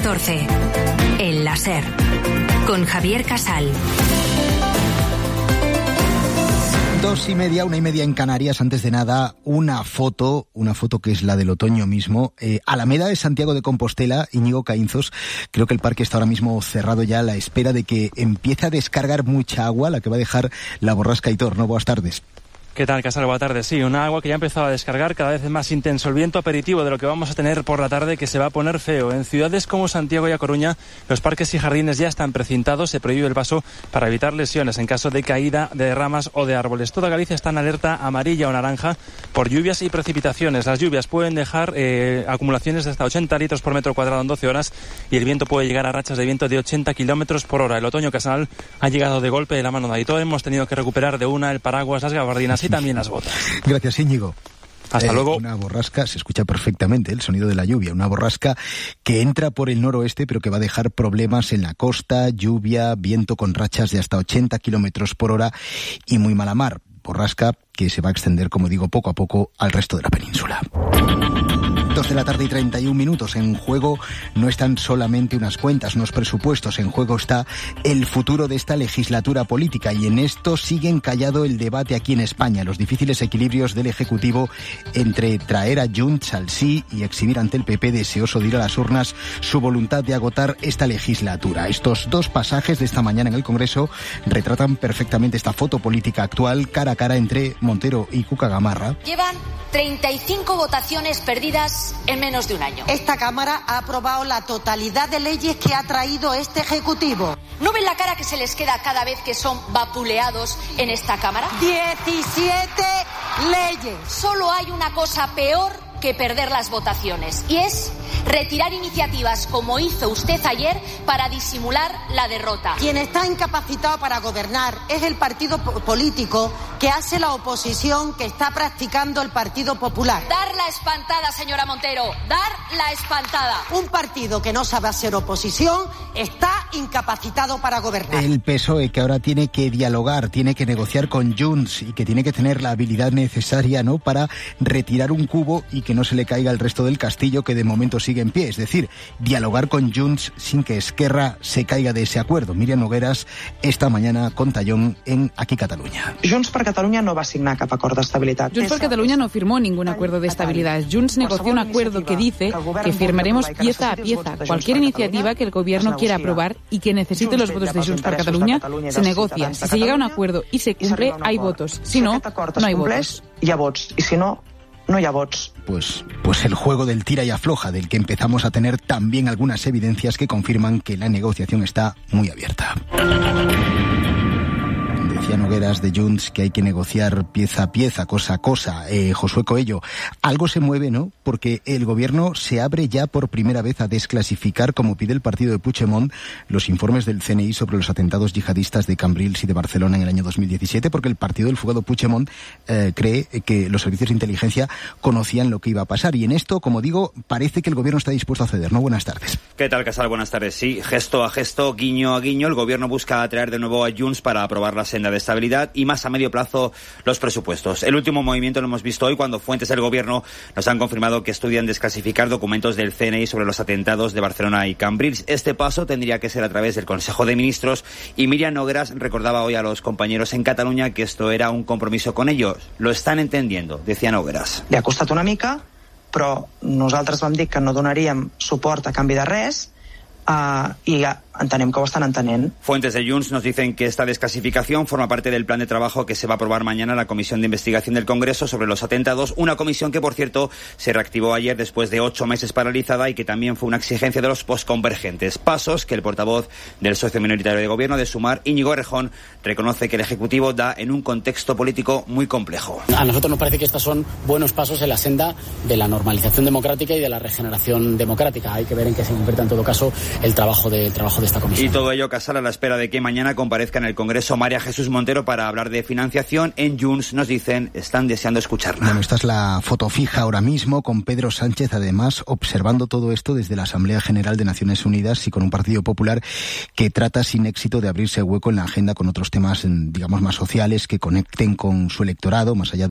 14. El láser. Con Javier Casal. 2:30, 1:30 en Canarias. Antes de nada, una foto que es la del otoño mismo. Alameda de Santiago de Compostela, Íñigo Caínzos. Creo que el parque está ahora mismo cerrado ya a la espera de que empiece a descargar mucha agua, la que va a dejar la borrasca Aitor, ¿no? Buenas tardes. ¿Qué tal, Casal? Buenas tardes. Sí, una agua que ya ha empezado a descargar, cada vez es más intenso el viento, aperitivo de lo que vamos a tener por la tarde, que se va a poner feo. En ciudades como Santiago y A Coruña, los parques y jardines ya están precintados, se prohíbe el paso para evitar lesiones en caso de caída de ramas o de árboles. Toda Galicia está en alerta amarilla o naranja por lluvias y precipitaciones. Las lluvias pueden dejar acumulaciones de hasta 80 litros por metro cuadrado en 12 horas y el viento puede llegar a rachas de viento de 80 kilómetros por hora. El otoño, Casal, ha llegado de golpe de la mano de Aitor. Hemos tenido que recuperar de una el paraguas, las gabardinas y también las botas. Gracias, Íñigo. Hasta luego. Una borrasca, se escucha perfectamente el sonido de la lluvia, una borrasca que entra por el noroeste pero que va a dejar problemas en la costa, lluvia, viento con rachas de hasta 80 kilómetros por hora y muy mala mar. Borrasca que se va a extender, como digo, poco a poco al resto de la península. 2:31 En juego no están solamente unas cuentas, unos presupuestos, en juego está el futuro de esta legislatura política y en esto sigue encallado el debate aquí en España, los difíciles equilibrios del Ejecutivo entre traer a Junts al sí y exhibir ante el PP, deseoso de ir a las urnas, su voluntad de agotar esta legislatura. Estos dos pasajes de esta mañana en el Congreso retratan perfectamente esta foto política actual, cara a cara entre Montero y Cuca Gamarra. Llevan 35 votaciones perdidas en menos de un año. Esta Cámara ha aprobado la totalidad de leyes que ha traído este Ejecutivo. ¿No ven la cara que se les queda cada vez que son vapuleados en esta Cámara? 17 leyes. Solo hay una cosa peor que perder las votaciones y es retirar iniciativas como hizo usted ayer para disimular la derrota. Quien está incapacitado para gobernar es el partido político que hace la oposición que está practicando el Partido Popular. Dar la espantada, señora Montero, dar la espantada. Un partido que no sabe hacer oposición está incapacitado para gobernar. El PSOE, que ahora tiene que dialogar, tiene que negociar con Junts y que tiene que tener la habilidad necesaria, ¿no?, para retirar un cubo y que no se le caiga el resto del castillo, que de momento sigue en pie. Es decir, dialogar con Junts sin que Esquerra se caiga de ese acuerdo. Míriam Nogueras, esta mañana con Tallón en Aquí Catalunya. Junts per Catalunya no va signar cap acord d'estabilitat. Junts per Catalunya no firmó ningún acuerdo de estabilidad. Junts negoció un acuerdo que dice que firmaremos pieza a pieza. Cualquier iniciativa que el gobierno quiera aprobar y que necesite los votos de Junts per Catalunya se negocia. Si se llega a un acuerdo y se cumple, hay votos. Si no, no hay votos. Hi ha vots. I si no, no hi ha vots. Pues el juego del tira y afloja, del que empezamos a tener también algunas evidencias que confirman que la negociación está muy abierta. Decía Nogueras de Junts que hay que negociar pieza a pieza, cosa a cosa. Josué Coello, algo se mueve, ¿no? Porque el gobierno se abre ya por primera vez a desclasificar, como pide el partido de Puigdemont, los informes del CNI sobre los atentados yihadistas de Cambrils y de Barcelona en el año 2017, porque el partido del fugado Puigdemont cree que los servicios de inteligencia conocían lo que iba a pasar. Y en esto, como digo, parece que el gobierno está dispuesto a ceder, ¿no? Buenas tardes. ¿Qué tal, Casal? Buenas tardes. Sí, gesto a gesto, guiño a guiño, el gobierno busca atraer de nuevo a Junts para aprobar la senda de estabilidad y más a medio plazo los presupuestos. El último movimiento lo hemos visto hoy cuando fuentes del gobierno nos han confirmado que estudian desclasificar documentos del CNI sobre los atentados de Barcelona y Cambrils. Este paso tendría que ser a través del Consejo de Ministros y Míriam Nogueras recordaba hoy a los compañeros en Cataluña que esto era un compromiso con ellos. Lo están entendiendo, decía Nogueras. Li ha costat una mica, però nosaltres vam dir que no donaríem suport a canvi de res i entenem que ho estan entenent. Fuentes de Junts nos dicen que esta desclasificación forma parte del plan de trabajo que se va a aprobar mañana en la Comisión de Investigación del Congreso sobre los atentados, una comisión que, por cierto, se reactivó ayer después de 8 meses paralizada y que también fue una exigencia de los posconvergentes. Pasos que el portavoz del socio minoritario de gobierno de Sumar, Íñigo Errejón, reconoce que el Ejecutivo da en un contexto político muy complejo. A nosotros nos parece que estos son buenos pasos en la senda de la normalización democrática y de la regeneración democrática. Hay que ver en qué se convierte en todo caso el trabajo de esta comisión. Y todo ello, Casal, a la espera de que mañana comparezca en el Congreso María Jesús Montero para hablar de financiación. En Junts nos dicen, están deseando escucharla. Bueno, esta es la foto fija ahora mismo, con Pedro Sánchez, además, observando todo esto desde la Asamblea General de Naciones Unidas y con un Partido Popular que trata sin éxito de abrirse hueco en la agenda con otros temas, digamos, más sociales, que conecten con su electorado, más allá